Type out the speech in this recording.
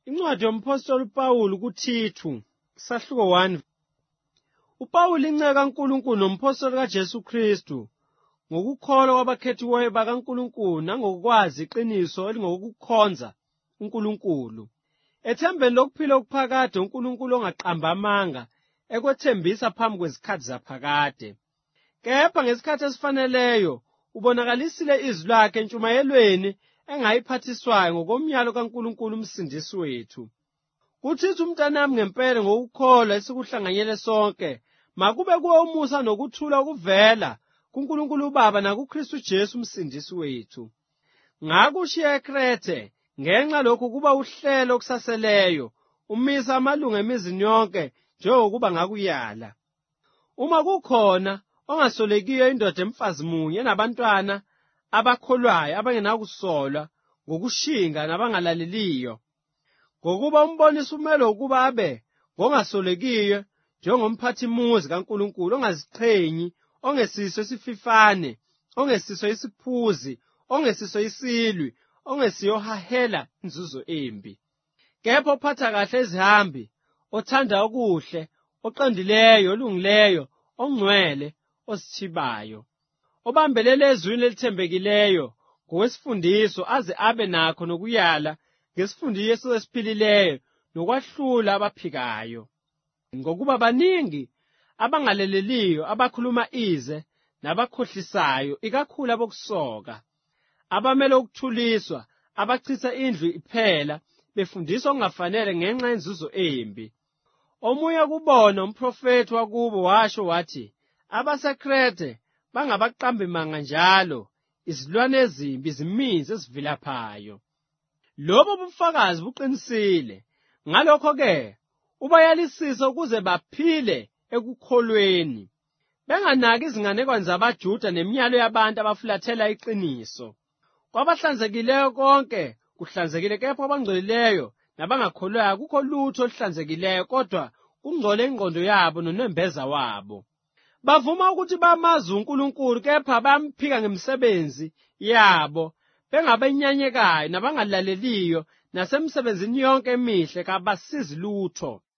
Incwadi yomphostoli uPawulu kuThithu, sahluko 1. uPawulu inceka kaNkulunkulu nomphostoli kaJesu Kristu, ngokukholwa kwabakhethiweyo bakaNkulunkulu nangokwazi iqiniso elingokukhonza uNkulunkulu, ethembeni lokuphila okuphakade uNkulunkulu ongaqamba amanga, ekwethembisa phambi kwezikhathi zaphakade. Kepha ngesikhathi esifaneleyo ubonakalisile izwi lakhe entshumayelweni engayiphathiswayo ngokomyalo kaNkulunkulu umsindisi wethu. KuThithu umntanami, ngempela ngokukholwa esikuhlanganyele sonke, makube kuwe umusa nokuthula okuvela kuNkulunkulu uBaba nakuKristu Jesu umsindisi wethu. Ngakushiya eKrethe ngenxa lokhu kuba uhlelo okusaseleyo, umisa amalunga emizini yonke njengokuba ngakuyala. Uma kukhona ongasolekiyo indoda emfazi munye nabantwana abakholwayo abangenakusolwa ngokushinga nabangalaleliyo, ngokuba umbonisa umelo ukuba abe ngongasolekiyo njengomphathimuzi kaNkulunkulu, ongaziqhenyi, ongesiso isififane, ongesiso isiphuzi, ongesiso isilwi, ongesiyohahela inzuzo embi. Kepha ophatha kahle izihambi, othanda okuhle, oqondileyo, olungileyo, ongcwele, osithibayo, obambelele ezwini elithembekileyo ngokwesifundiso, aze abe nakho nokuyala ngesifundiso esiphilileyo nokwahlula abaphikayo. Ngokuba baningi abangalaleliyo, abakhuluma ize nabakhohlisayo, ikakhulu abokusoka, abamele ukuthuliswa, abachitha indlu iphela, befundisa okungafanele ngenxa yenzuzo embi. Omunye kubona umprofethi wakubo washo wathi, abaseKrethe bangabaqambimanga njalo, izilwane ezimbi, iziminzi ezivilaphayo. Lobo bufakazi buqinisile. Ngalokho-ke ubayalisisa ukuze baphile ekukholweni, benganaki izinganekwane zabaJuda nemiyalo yabantu abafulathela iqiniso. Kwabahlanzekileyo konke kuhlanzekile, kepha abangcolileyo nabangakholwayo akukho lutho oluhlanzekileyo, kodwa kungcole ingqondo yabo nonembeza wabo. Bavuma ukuthi bamazi uNkulunkulu, kepha bamphika ngemisebenzi yabo, bengabenyanyekayo nabangalaleliyo, nasemsebenzini yonke emihle kabasizi lutho.